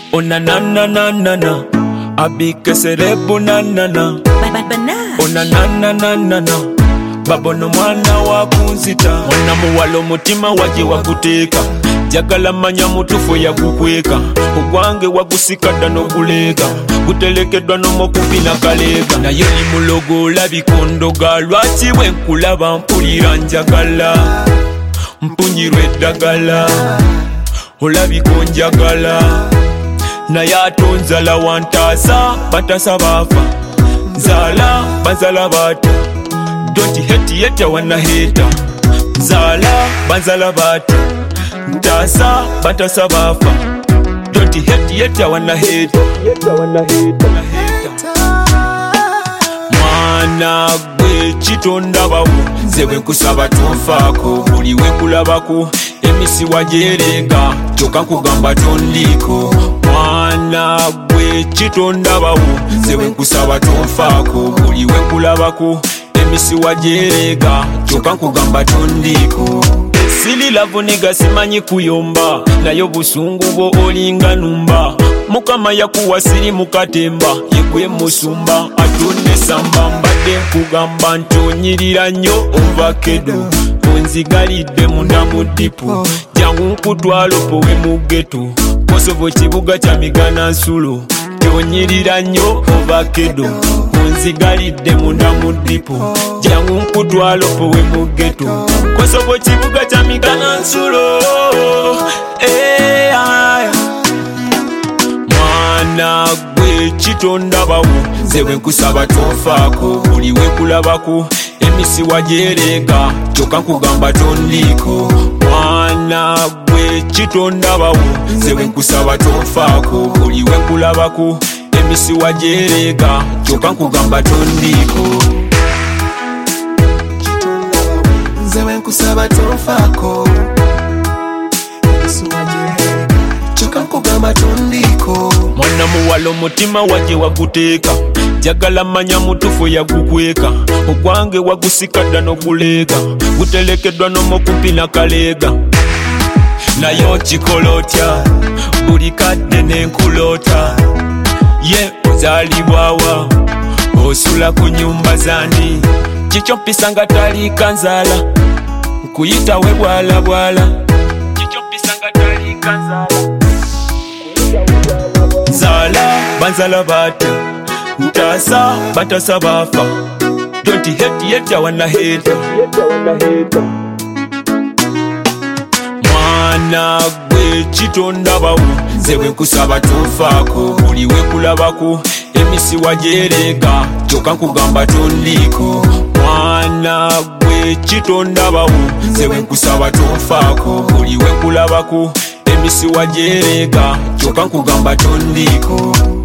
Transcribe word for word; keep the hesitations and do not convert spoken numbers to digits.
Oh na na na na na na, abike serebu na na na. Oh na na na na na na, babono mwana wakunzita. Mwana muwala omutima waje wakuteeka, jagala manya mutufu yakukweka. Ogwange wagusikadda n'oguleega, gutelekeddwa n'omukupi na kaleega. Naye oli mulogo olabikondoga, lwaki bwe nkulaba mpulira njagala, mpunyirwa eddagala, olabika onjagala. Naye ate onzala wantaasa, bataasa baafa, nzala banzala baata. Don't hate yet wanna hate, nzala banzala baata, ntaasa bataasa baafa. Don't hate yet wanna hate, mwana gwe kitonda bawo, nze bwe nkusaba tonfaako, buli we nkulabako emisiwa gyerenga, kyokka nkugamba tondiiko. Mwana gwe kitonda bawo, nze bwe nkusaba tonfaako, buli we nkulabako emisiwa gyerenga, kyokka nkugamba tondiiko. Sili lavu niga simanyi kuyomba, nayo busungu bwo olinga numba. Mukama yakuwa siri mukatemba, yegwe musumba atune samba. Mbadde nkugamba ntonyirira nnyo ovakedo, onzigalidde munda mu dipu, jangu nkutwala opowe mu ghetto. Kosovo kibuga kya migana nsulo, ntonyirira nnyo ovakedo, onzigalidde munda mu dipu, jangu nkutwala opowe mu ghetto. Kosovo kibuga kya migana nsulo, eh aya. Mwana gwe kitonda bawo, nze bwe nkusaba tonfaako, buli we nkulabako emisiwa gyerenga, kyokka nkugamba tondiiko. Mwana gwe kitonda bawo, nze bwe nkusaba tonfaako, buli we nkulabako emisiwa gyerenga, kyokka nkugamba tondiiko. Nze bwe nkusaba tonfaako, emisiwa gyerenga, kyokka nkugamba tondiiko. Mwana muwala omutima waje waguteeka, jagala manya mutufu yagukweka. Ogwange wagusikadda n'oguleega, gutelekeddwa n'omukupi na kaleega. Naye okikola otya, buli kadde n'enkuloota. Ye ozaalibwawa, osula ku nnyumba zandi, kikyo mpisa nga taliika nzaala, nkuyita we bwala bwala. Kikyo mpisa nga taliika nzaala, nzala banzala baata, ntaasa bataasa baafa. Don't hate yet wanna hate, mwana gwe kitonda bawo, nze bwe nkusaba tonfaako, buli we nkulabako emisiwa gyerenga, kyokka nkugamba tondiiko. Mwana gwe kitonda bawo, nze bwe nkusaba tonfaako, buli we nkulabako emisiwa gyerenga, kyokka nkugamba tondiiko.